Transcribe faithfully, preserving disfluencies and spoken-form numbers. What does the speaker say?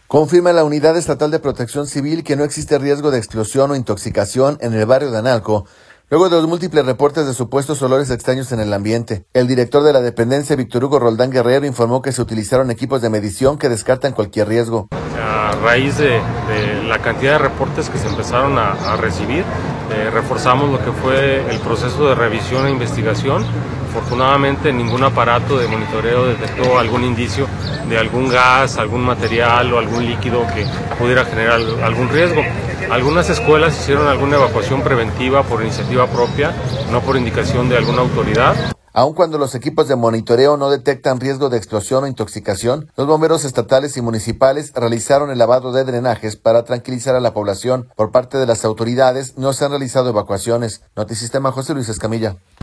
Confirma la Unidad Estatal de Protección Civil que no existe riesgo de explosión o intoxicación en el barrio de Analco, luego de los múltiples reportes de supuestos olores extraños en el ambiente. El director de la dependencia, Víctor Hugo Roldán Guerrero, informó que se utilizaron equipos de medición que descartan cualquier riesgo. A raíz de, de la cantidad de reportes que se empezaron a, a recibir, eh, reforzamos lo que fue el proceso de revisión e investigación. Afortunadamente ningún aparato de monitoreo detectó algún indicio de algún gas, algún material o algún líquido que pudiera generar algún riesgo. Algunas escuelas hicieron alguna evacuación preventiva por iniciativa propia, no por indicación de alguna autoridad. Aun cuando los equipos de monitoreo no detectan riesgo de explosión o intoxicación, los bomberos estatales y municipales realizaron el lavado de drenajes para tranquilizar a la población. Por parte de las autoridades no se han realizado evacuaciones. Notisistema, José Luis Escamilla.